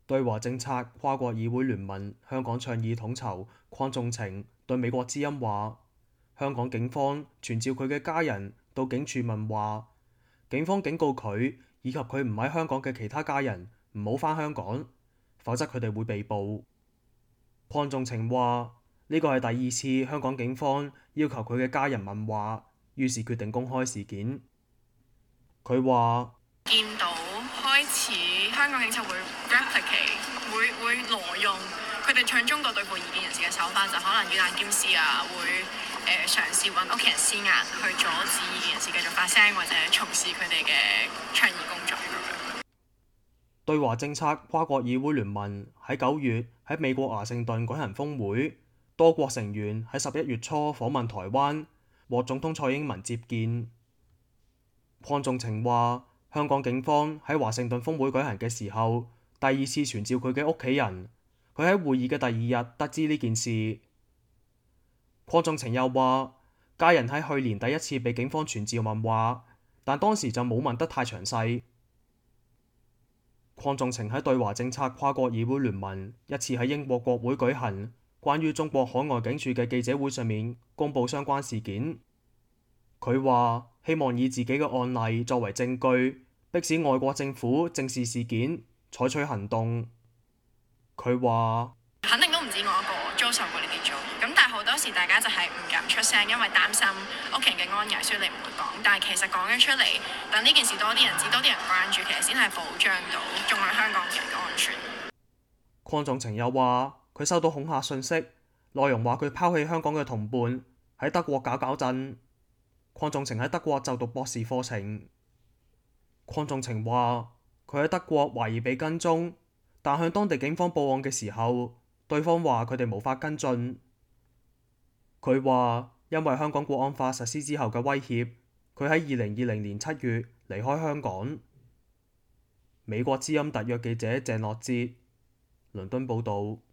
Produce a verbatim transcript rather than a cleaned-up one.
對華政策跨國議會聯盟香港倡議統籌鄺頌晴對美國之音話：香港警方傳召佢嘅家人到警署問話，警方警告佢以及佢唔喺香港嘅其他家人唔好返香港，否則佢哋會被捕。鄺頌晴話：呢個係第二次香港警方要求佢嘅家人問話，於是決定公開事件。佢話： 見到開始香港警察會 replicate 會會挪用佢哋搶中國對付異見人士嘅手法，就可能以彈兼施啊，會誒、呃、嘗試揾屋企人施壓去阻止異見人士繼續發聲或者從事佢哋嘅倡議工作咁樣。 對華政策跨國議會聯盟喺九月喺美國華盛頓舉行峰會，多國成員喺十一月初訪問台灣，獲總統蔡英文接見。鄺頌晴話：香港警方喺華盛頓峰會舉行嘅時候，第二次傳召佢嘅屋企人。佢喺會議嘅第二日得知呢件事。鄺頌晴又話：家人喺去年第一次被警方傳召問話，但當時就冇問得太詳細。鄺頌晴喺對華政策跨國議會聯盟一次喺英國國會舉行關於中國海外警署嘅記者會上面公佈相關事件。佢話希望以自己嘅案例作為證據，迫使外國政府正視事件，採取行動。佢話肯定都唔止我一個遭受過呢啲遭遇，咁但係好多時大家就係唔敢出聲，因為擔心屋企人嘅安危，所以你唔會講。但係其實講咗出嚟，等呢件事多啲人知，多啲人關注，其實先係保障到仲喺香港人嘅安全。 鄺頌晴又話佢收到恐嚇信息，內容話佢拋棄香港嘅同伴，喺德國搞搞震。鄺頌晴喺德國就讀博士課程。鄺頌晴話佢喺德國懷疑被跟蹤，但向當地警方報案嘅時候，對方話佢哋無法跟進。佢話因為香港國安法實施之後嘅威脅，佢喺二零二零年七月離開香港。美國之音特約記者鄭樂哲，倫敦報導。